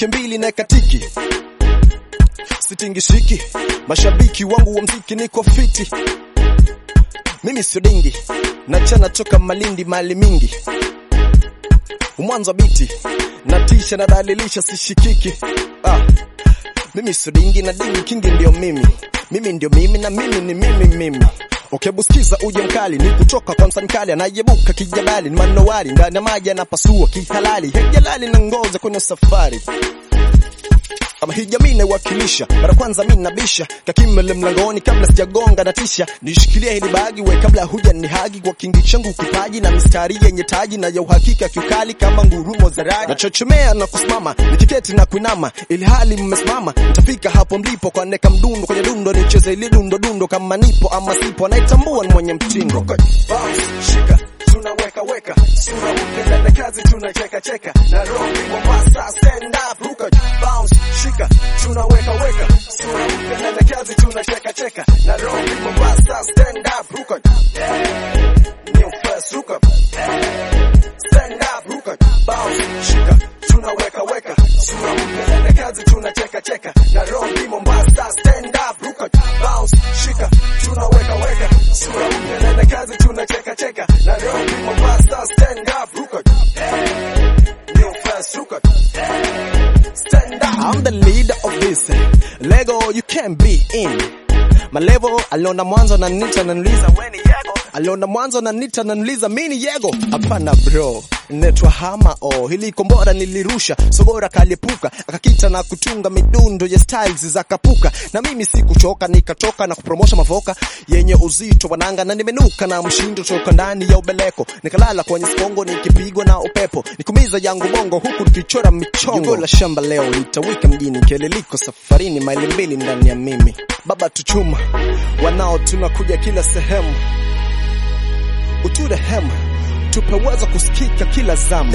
wiki mbili na katiki. Sitingishiki, mashabiki wangu wa mziki niko fiti. Mimi sio dingi, nachana toka Malindi mali mingi. Mwanzo biti, natisha na dalilisha sishikiki. Mimi sio dingi na dingi kingi ndio mimi. Mimi ndio mimi na mimi ni mimi. Okay, buskiza uje mkali ni kutoka kwa msankali anayebuka kijabali ni manowari ndani ya maji anapasua kihalali hejalali na ngoza kwenye safari. Ama hii jamii inawakilisha, mara kwanza mimi nabisha kakimele mlangoni kabla sijagonga natisha. Nishikilia hili bagi we kabla huja nihagi kwa kingi changu kipaji na mistari yenye taji na ya uhakika kiukali kama ngurumo za radi. Nachochemea na kusimama, nikiketi na kuinama ili hali mmesimama. Nitafika hapo mlipo kwa neka mdundo kwenye dundo nicheze ile dundo kama nipo ama sipo naitambua ni mwenye mtindo. Bounce, shika, tunaweka weka, sura mpenda na kazi tunacheka na roho Mombasa stand up ruka. Bounce, shika, tunaweka weka, sura mpenda na kazi tunacheka na roho Mombasa stand up ruka. New first ruka. Stand up ruka. Bounce, shika, tunaweka weka, sura mpenda na kazi tunacheka na roho Mombasa stand up ruka. Bounce, shika, tunaweka weka, sura mpenda na kazi tunacheka na roho Mombasa stand up ruka. New first ruka. Stand up. I'm the leader of this Lego, you can't be in my level. Alona mwanzo na nita na niliza weni yego. Alona mwanzo na nita na niliza mini yego. Hapana bro, netwa hama hili kombora nilirusha. Sogora kaliepuka, akakita na kutunga midundo ya styles za kapuka. Na mimi sikuchoka nikatoka na kupromosha mavoka yenye uzito wananga na nimenuka na mshindo toka ndani ya ubeleko. Nikalala kwenye skongo nikipigwa na upepo. Nikumiza yangu bongo huku nikichora michongo. Jugo la shamba leo nitawika mjini keleliko safarini maili mbili ndani ya mimi. Baba tuchuma, wanao tunakuja kila sehemu. Utude hema, tupeweza kusikika kila zama.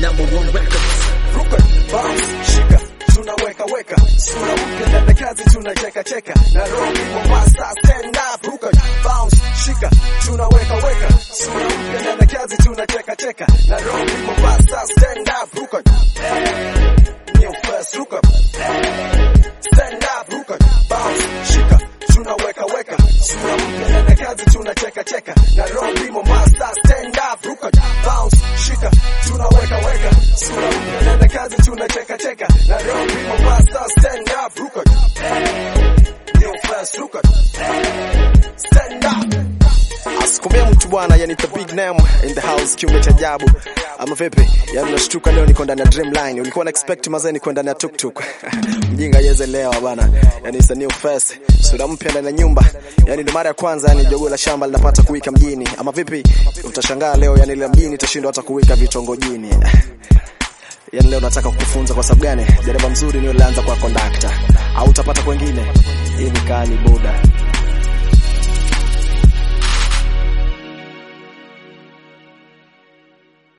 Ruka, bounce, shika, tunaweka weka, sura mpenda na kazi tunacheka na roho Mombasa stand up ruka. Bounce, shika, tunaweka weka, sura mpenda na kazi tunacheka na roho Mombasa stand up ruka. New first ruka. Stand up ruka. Bounce, shika, tunaweka weka, sura mpenda na kazi tunacheka na roho Mombasa stand up ruka. Bounce, shika, tunaweka weka, sura mpenda na kazi tunacheka na roho Mombasa stand up ruka. New first ruka. Stand up. Asikumia mtu bwana, yani the big name in the house, kiumbe cha ajabu. Ama vipi? Yani unashtuka leo niko ndani ya Dreamline. Ulikuwa na expect mazeni kwenda ndani ya tuktuk. Mjinga yeze leo bwana. Yani it's a new face. Sura mpya ndani ya nyumba. Yani ni mara ya kwanza yani jogo la shamba linapata kuwika mjini. Ama vipi? Utashangaa leo yani ile mjini itashindwa hata kuwika vitongojini. Yani leo nataka kukufunza kwa sababu gani? Dereva mzuri ni yule anza kwa conductor. Au utapata kwingine. Hii ni kali boda.